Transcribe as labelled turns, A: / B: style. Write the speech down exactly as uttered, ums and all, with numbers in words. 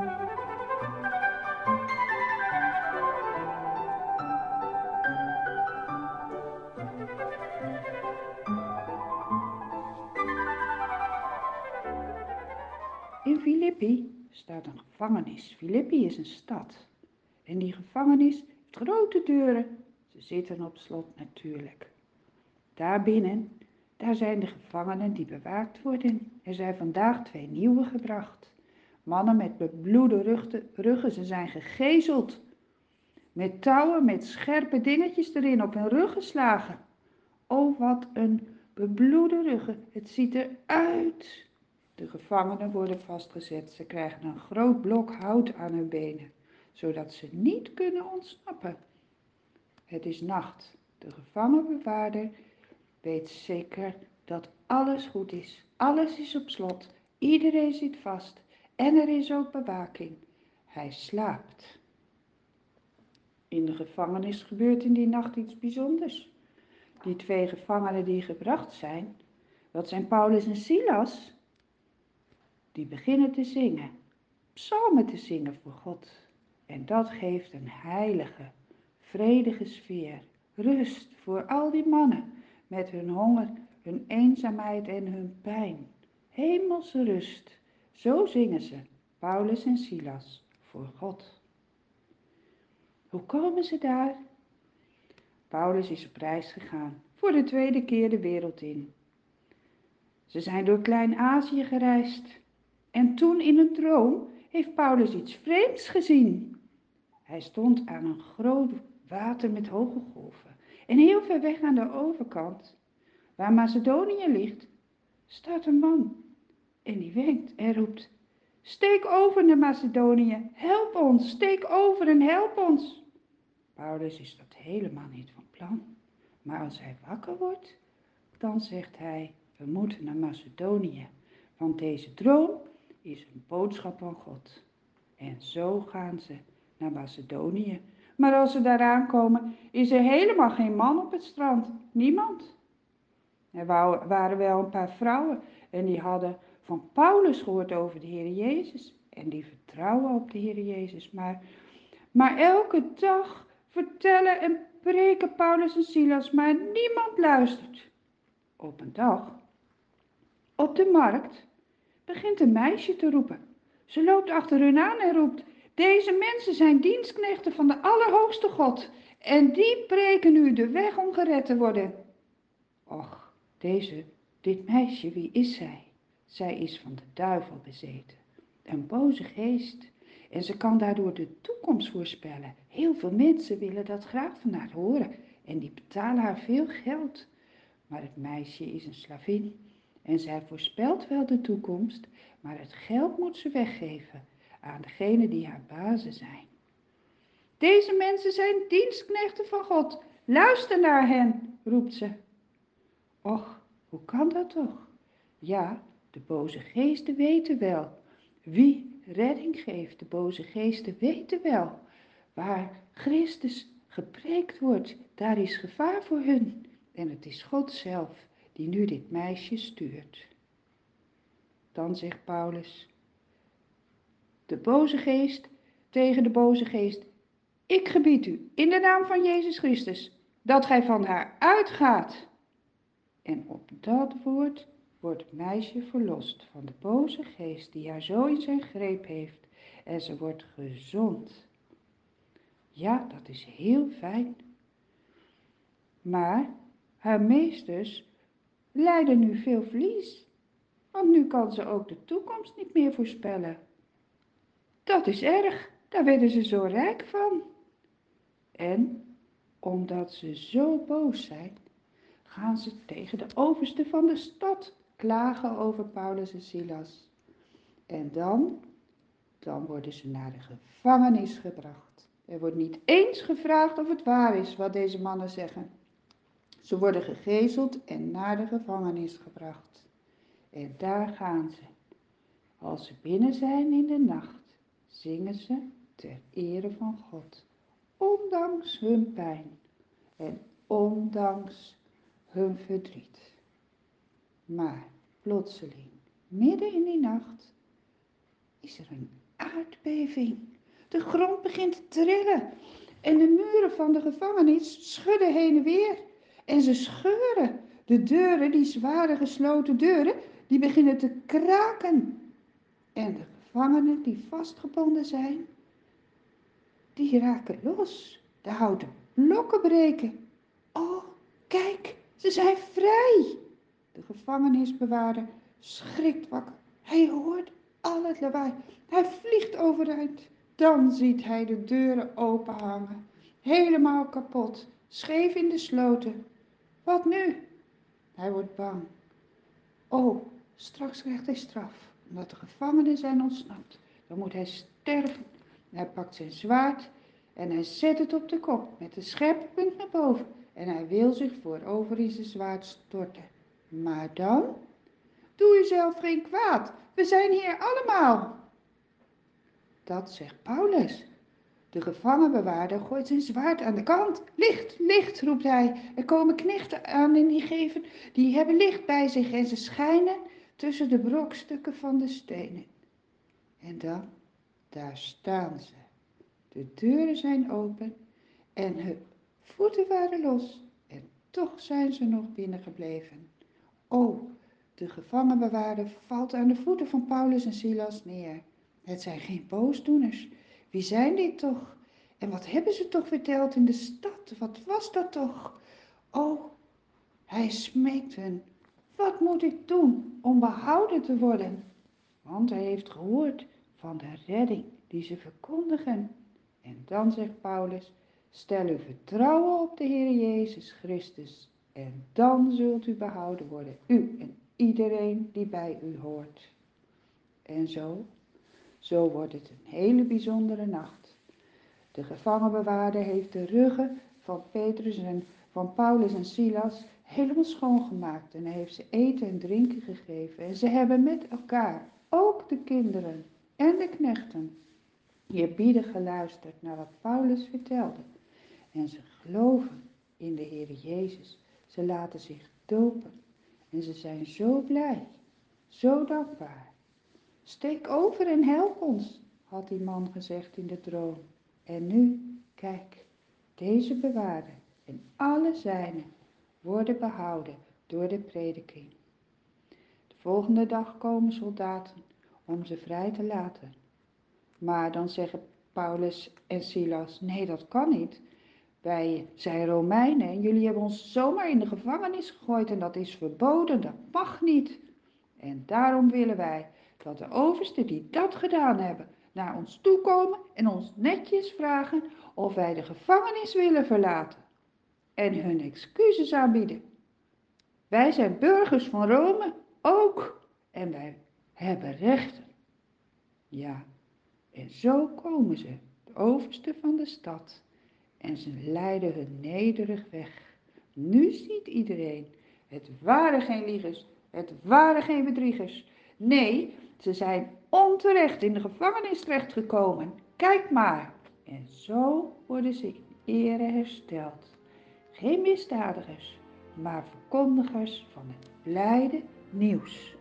A: In Filippi staat een gevangenis. Filippi is een stad. En die gevangenis heeft grote deuren. Ze zitten op slot natuurlijk. Daarbinnen, daar zijn de gevangenen die bewaakt worden. Er zijn vandaag twee nieuwe gebracht. Mannen met bebloede ruggen, ruggen, ze zijn gegezeld. Met touwen, met scherpe dingetjes erin op hun rug geslagen. Oh, wat een bebloede ruggen. Het ziet eruit. De gevangenen worden vastgezet. Ze krijgen een groot blok hout aan hun benen, zodat ze niet kunnen ontsnappen. Het is nacht. De gevangenbewaarder weet zeker dat alles goed is. Alles is op slot. Iedereen zit vast. En er is ook bewaking. Hij slaapt. In de gevangenis gebeurt in die nacht iets bijzonders. Die twee gevangenen die gebracht zijn, dat zijn Paulus en Silas, die beginnen te zingen, psalmen te zingen voor God. En dat geeft een heilige, vredige sfeer, rust voor al die mannen met hun honger, hun eenzaamheid en hun pijn. Hemelse rust, zo zingen ze, Paulus en Silas, voor God. Hoe komen ze daar? Paulus is op reis gegaan, voor de tweede keer de wereld in. Ze zijn door Klein-Azië gereisd. En toen in een droom heeft Paulus iets vreemds gezien. Hij stond aan een groot water met hoge golven. En heel ver weg aan de overkant, waar Macedonië ligt, staat een man. En die wenkt en roept, steek over naar Macedonië, help ons, steek over en help ons. Paulus is dat helemaal niet van plan. Maar als hij wakker wordt, dan zegt hij, we moeten naar Macedonië, want deze droom is een boodschap van God. En zo gaan ze naar Macedonië. Maar als ze daar aankomen, is er helemaal geen man op het strand. Niemand. Er waren wel een paar vrouwen en die hadden van Paulus gehoord over de Heer Jezus. En die vertrouwen op de Heer Jezus. Maar, maar elke dag vertellen en preken Paulus en Silas, maar niemand luistert. Op een dag, op de markt, begint een meisje te roepen. Ze loopt achter hun aan en roept, deze mensen zijn dienstknechten van de Allerhoogste God en die preken u de weg om gered te worden. Och, deze, dit meisje, wie is zij? Zij is van de duivel bezeten, een boze geest. En ze kan daardoor de toekomst voorspellen. Heel veel mensen willen dat graag van haar horen en die betalen haar veel geld. Maar het meisje is een slavin en zij voorspelt wel de toekomst, maar het geld moet ze weggeven aan degene die haar bazen zijn. Deze mensen zijn dienstknechten van God. Luister naar hen, roept ze. Och, hoe kan dat toch? Ja, de boze geesten weten wel. Wie redding geeft, de boze geesten weten wel. Waar Christus gepreekt wordt, daar is gevaar voor hun. En het is God zelf die nu dit meisje stuurt. Dan zegt Paulus, de boze geest tegen de boze geest, ik gebied u in de naam van Jezus Christus dat gij van haar uitgaat. En op dat woord wordt het meisje verlost van de boze geest die haar zo in zijn greep heeft en ze wordt gezond. Ja, dat is heel fijn. Maar haar meesters lijden nu veel verlies, want nu kan ze ook de toekomst niet meer voorspellen. Dat is erg, daar werden ze zo rijk van. En omdat ze zo boos zijn, gaan ze tegen de overste van de stad klagen over Paulus en Silas. En dan, dan worden ze naar de gevangenis gebracht. Er wordt niet eens gevraagd of het waar is wat deze mannen zeggen. Ze worden gegezeld en naar de gevangenis gebracht. En daar gaan ze. Als ze binnen zijn in de nacht, zingen ze ter ere van God. Ondanks hun pijn en ondanks hun verdriet. Maar plotseling, midden in die nacht, is er een aardbeving. De grond begint te trillen en de muren van de gevangenis schudden heen en weer. En ze scheuren. De deuren, die zware gesloten deuren, die beginnen te kraken. En de gevangenen die vastgebonden zijn, die raken los. De houten blokken breken. Oh, kijk, ze zijn vrij. De gevangenisbewaarder schrikt wakker. Hij hoort al het lawaai. Hij vliegt overeind. Dan ziet hij de deuren open hangen. Helemaal kapot. Scheef in de sloten. Wat nu? Hij wordt bang. Oh, straks krijgt hij straf. Omdat de gevangenen zijn ontsnapt. Dan moet hij sterven. Hij pakt zijn zwaard en hij zet het op de kop met de scherpe punt naar boven. En hij wil zich voorover in zijn zwaard storten. Maar dan? Doe jezelf geen kwaad. We zijn hier allemaal. Dat zegt Paulus. De gevangenbewaarder gooit zijn zwaard aan de kant. Licht, licht, roept hij. Er komen knechten aan en die geven, die hebben licht bij zich en ze schijnen tussen de brokstukken van de stenen. En dan, daar staan ze. De deuren zijn open en hun voeten waren los. En toch zijn ze nog binnengebleven. O, de gevangenbewaarder valt aan de voeten van Paulus en Silas neer. Het zijn geen boosdoeners. Wie zijn dit toch? En wat hebben ze toch verteld in de stad? Wat was dat toch? O, hij smeekt hen. Wat moet ik doen om behouden te worden? Want hij heeft gehoord van de redding die ze verkondigen. En dan zegt Paulus, stel uw vertrouwen op de Heer Jezus Christus en dan zult u behouden worden, u en iedereen die bij u hoort. En zo, zo wordt het een hele bijzondere nacht. De gevangenbewaarder heeft de ruggen van Petrus en van Paulus en Silas helemaal schoongemaakt en hij heeft ze eten en drinken gegeven. En ze hebben met elkaar, ook de kinderen en de knechten, eerbiedig geluisterd naar wat Paulus vertelde. En ze geloven in de Heer Jezus. Ze laten zich dopen. En ze zijn zo blij, zo dankbaar. Steek over en help ons, had die man gezegd in de droom. En nu, kijk, deze bewaarder en alle zijnen worden behouden door de prediking. De volgende dag komen soldaten om ze vrij te laten. Maar dan zeggen Paulus en Silas, nee, dat kan niet. Wij zijn Romeinen en jullie hebben ons zomaar in de gevangenis gegooid en dat is verboden, dat mag niet. En daarom willen wij dat de oversten die dat gedaan hebben naar ons toekomen en ons netjes vragen of wij de gevangenis willen verlaten en hun excuses aanbieden. Wij zijn burgers van Rome ook en wij hebben rechten. Ja, en zo komen ze, de oversten van de stad, en ze leiden hun nederig weg. Nu ziet iedereen, het waren geen liegers, het waren geen bedriegers. Nee, ze zijn onterecht in de gevangenis terechtgekomen. Kijk maar. En zo worden ze in ere hersteld. Geen misdadigers, maar verkondigers van het blijde nieuws.